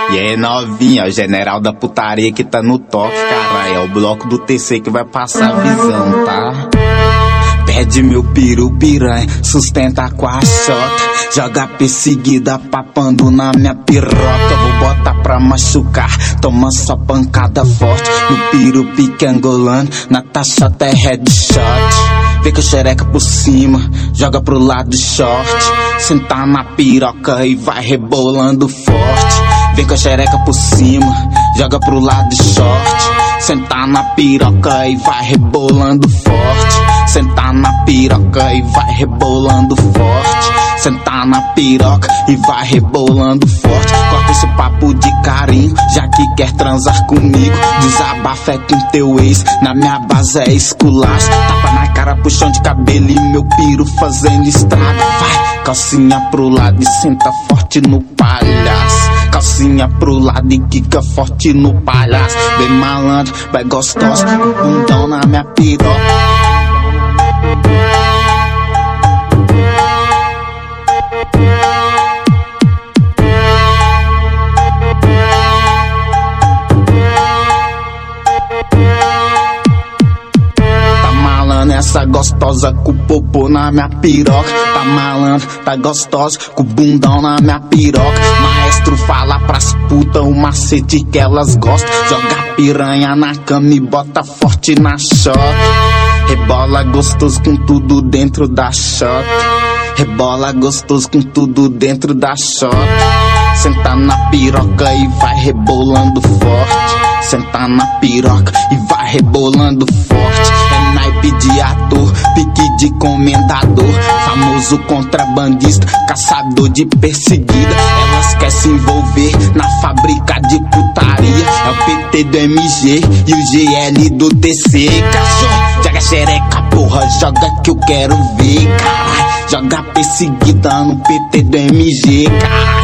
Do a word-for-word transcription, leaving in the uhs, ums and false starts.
E aí novinha, o general da putaria que tá no toque, caralho. É o bloco do T C que vai passar a visão, tá? Pede meu piru piranha, sustenta com a chota. Joga perseguida papando na minha piroca. Vou botar pra machucar, toma só pancada forte. No piru pique angolano, na taxota é headshot. Vem com a xereca por cima, joga pro lado short. Sentar na piroca e vai rebolando forte. Vem com a xereca por cima, joga pro lado short. Sentar na piroca e vai rebolando forte. Sentar na piroca e vai rebolando forte. Sentar na piroca e vai rebolando forte. Corta esse papo de carinho, já que quer transar comigo. Desabafa é com teu ex, na minha base é esculacho. Tapa na cara, puxão de cabelo e meu piro fazendo estrago. Vai, calcinha pro lado e senta forte no palhaço. Calcinha pro lado e quica forte no palhaço. Bem malandro, vai gostosa, bundão na minha piroca. Essa gostosa com popô na minha piroca. Tá malandro, tá gostosa com bundão na minha piroca. Maestro fala pras putas o macete que elas gostam. Joga piranha na cama e bota forte na chota. Rebola gostoso com tudo dentro da chota. Rebola gostoso com tudo dentro da chota. Senta na piroca e vai rebolando forte. Senta na piroca e vai rebolando forte. É naipe de ator, pique de comendador. Famoso contrabandista, caçador de perseguida. Elas querem se envolver na fábrica de putaria. É o P T do M G e o G L do T C. Cachorro, joga xereca, porra, joga que eu quero ver, caralho. Joga perseguida no P T do M G, caralho.